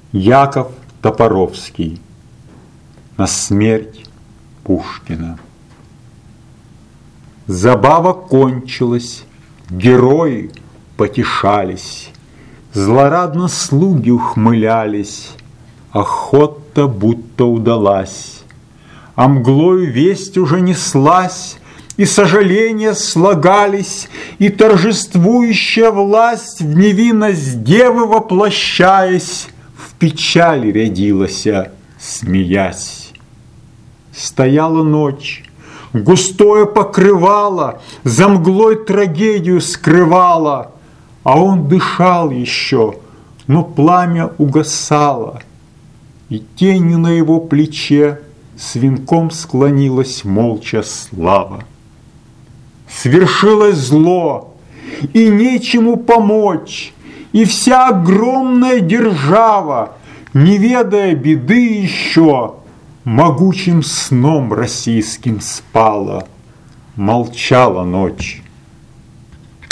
Яков Топоровский. На смерть Пушкина. Забава кончилась, герои потешались, злорадно слуги ухмылялись, охота будто удалась, а мглою весть уже неслась, и сожаления слагались, и торжествующая власть, в невинность девы воплощаясь, в печали рядилася, смеясь. Стояла ночь, густое покрывало за мглой трагедию скрывало, а он дышал еще, но пламя угасало, и тенью на его плече с венком склонилась молча слава. Свершилось зло, и нечему помочь, и вся огромная держава, не ведая беды еще, могучим сном российским спала, молчала ночь.